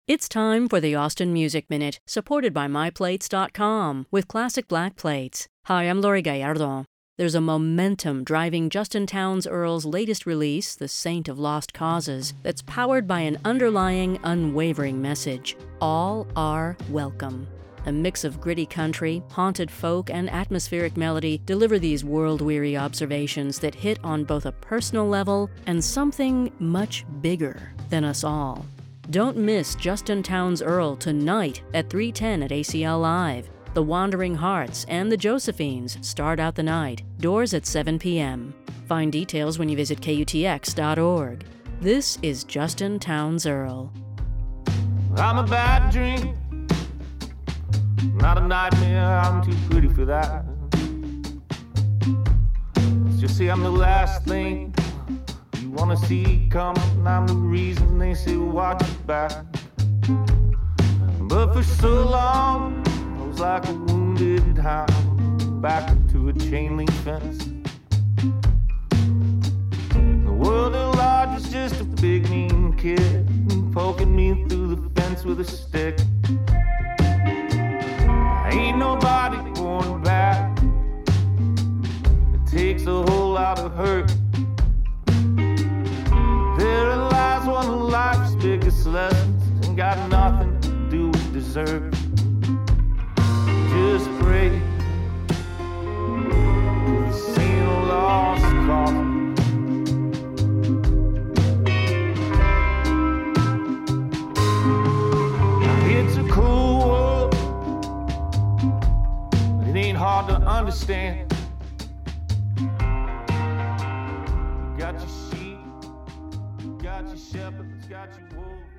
It's time for the Austin Music Minute, supported by MyPlates.com with classic black plates. Hi, I'm Lori Gallardo. There's a momentum driving Justin Townes Earle's latest release, The Saint of Lost Causes, that's powered by an underlying, unwavering message. All are welcome. A mix of gritty country, haunted folk, and atmospheric melody deliver these world-weary observations that hit on both a personal level and something much bigger than us all. Don't miss Justin Townes Earle tonight at 3:10 at ACL Live. The Wandering Hearts and the Josephines start out the night. Doors at 7 p.m. Find details when you visit KUTX.org. This is Justin Townes Earle. I'm a bad dream, not a nightmare, I'm too pretty for that. Let's just say I'm the last thing you wanna see coming. I'm the reason they say watch your back. But for so long I was like a wounded hound back into a chain link fence. The world at large is just a big mean kid poking me through the fence with a stick. Ain't nobody born back. It takes a whole lot of hurt. There lies one of life's biggest lessons, ain't got nothing to do with desert. Just pray the saint of lost cause. Now it's a cool world, but it ain't hard to understand. You got your sheep, got your shepherds, got your wolves.